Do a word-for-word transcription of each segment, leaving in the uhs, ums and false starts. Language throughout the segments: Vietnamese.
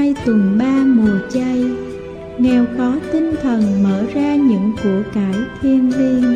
nay tuần ba mùa chay, nghèo khó tinh thần mở ra những của cải thiêng liêng.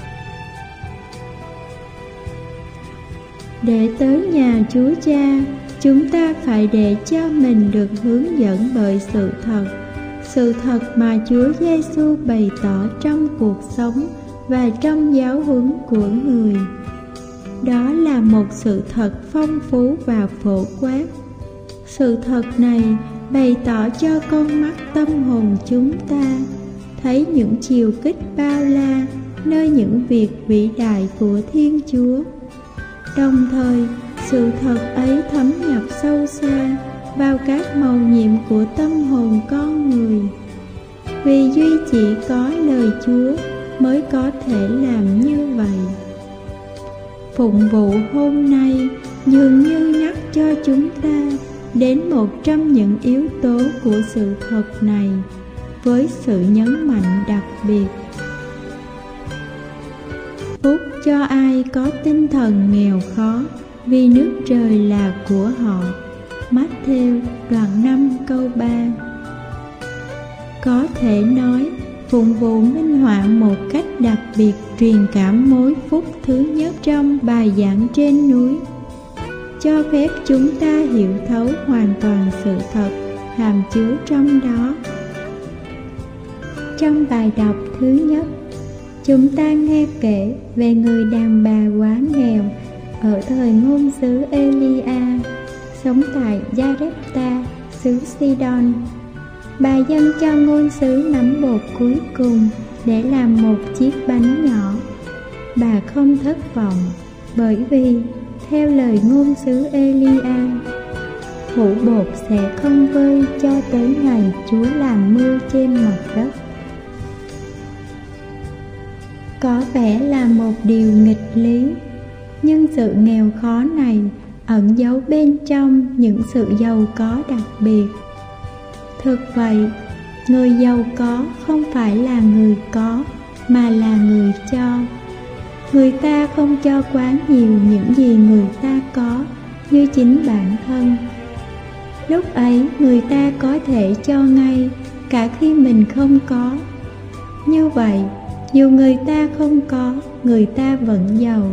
Để tới nhà Chúa Cha, chúng ta phải để cho mình được hướng dẫn bởi sự thật, sự thật mà Chúa Giêsu bày tỏ trong cuộc sống và trong giáo huấn của Người. Đó là một sự thật phong phú và phổ quát. Sự thật này bày tỏ cho con mắt tâm hồn chúng ta thấy những chiều kích bao la nơi những việc vĩ đại của Thiên Chúa. Đồng thời, sự thật ấy thấm nhập sâu xa vào các mầu nhiệm của tâm hồn con người. Vì duy chỉ có lời Chúa mới có thể làm như vậy. Phụng vụ hôm nay dường như nhắc cho chúng ta đến một trong những yếu tố của sự thật này với sự nhấn mạnh đặc biệt. Phúc cho ai có tinh thần nghèo khó, vì nước trời là của họ. Mát-thêu đoạn năm câu ba. Có thể nói, phụng vụ minh họa một cách đặc biệt truyền cảm mối phúc thứ nhất trong bài giảng trên núi, cho phép chúng ta hiểu thấu hoàn toàn sự thật hàm chứa trong đó. Trong bài đọc thứ nhất, chúng ta nghe kể về người đàn bà quá nghèo ở thời ngôn sứ Elia, sống tại Zarepta, xứ Sidon. Bà dâng cho ngôn sứ nắm bột cuối cùng để làm một chiếc bánh nhỏ. Bà không thất vọng, bởi vì theo lời ngôn sứ Elia, hũ bột sẽ không vơi cho tới ngày Chúa làm mưa trên mặt đất. Có vẻ là một điều nghịch lý, nhưng sự nghèo khó này ẩn giấu bên trong những sự giàu có đặc biệt. Thực vậy, người giàu có không phải là người có, mà là người cho. Người ta không cho quá nhiều những gì người ta có như chính bản thân. Lúc ấy người ta có thể cho ngay cả khi mình không có. Như vậy, dù người ta không có, người ta vẫn giàu.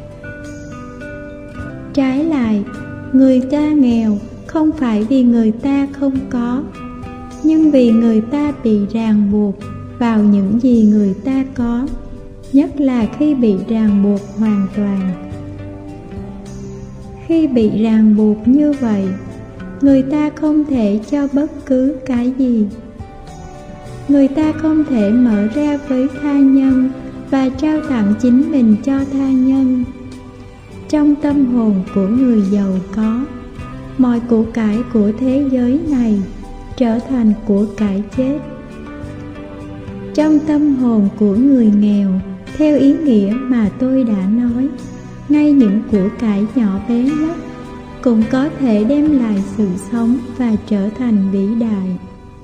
Trái lại, người ta nghèo không phải vì người ta không có, nhưng vì người ta bị ràng buộc vào những gì người ta có, nhất là khi bị ràng buộc hoàn toàn. Khi bị ràng buộc như vậy, người ta không thể cho bất cứ cái gì. Người ta không thể mở ra với tha nhân và trao tặng chính mình cho tha nhân. Trong tâm hồn của người giàu có, mọi của cải của thế giới này trở thành của cải chết. Trong tâm hồn của người nghèo, theo ý nghĩa mà tôi đã nói, ngay những của cải nhỏ bé nhất cũng có thể đem lại sự sống và trở thành vĩ đại.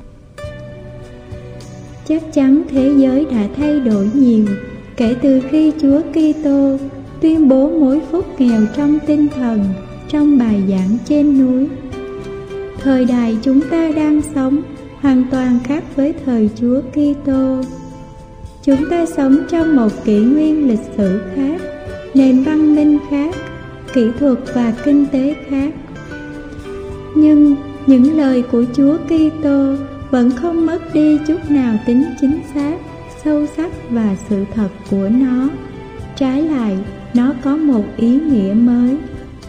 Chắc chắn thế giới đã thay đổi nhiều kể từ khi Chúa Kitô tuyên bố mối phúc nghèo trong tinh thần trong bài giảng trên núi. Thời đại chúng ta đang sống hoàn toàn khác với thời Chúa Kitô. Chúng ta sống trong một kỷ nguyên lịch sử khác, nền văn minh khác, kỹ thuật và kinh tế khác. Nhưng những lời của Chúa Kitô vẫn không mất đi chút nào tính chính xác, sâu sắc và sự thật của nó. Trái lại, nó có một ý nghĩa mới.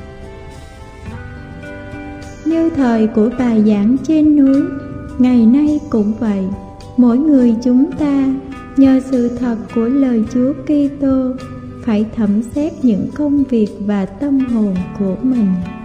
Như thời của bài giảng trên núi, ngày nay cũng vậy. Mỗi người chúng ta, nhờ sự thật của lời Chúa Kitô, phải thẩm xét những công việc và tâm hồn của mình.